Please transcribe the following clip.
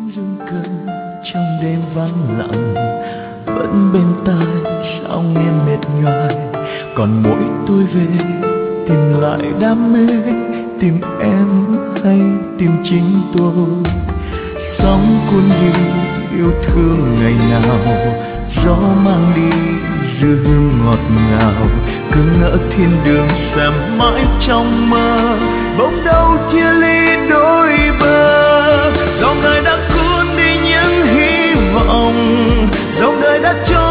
rung cơn trong đêm vắng lặng, vẫn bên tai sao nghe mệt nhoài. Còn mỗi tôi về tìm lại đam mê, tìm em hay tìm chính tôi. Sóng cuốn đi yêu thương ngày nào, gió mang đi dư hương ngọt ngào. Cứ ngỡ thiên đường sẽ mãi trong mơ, bỗng đâu chia ly đôi bờ. Dòng đời đã cuốn đi những hy vọng, dòng đời đã cho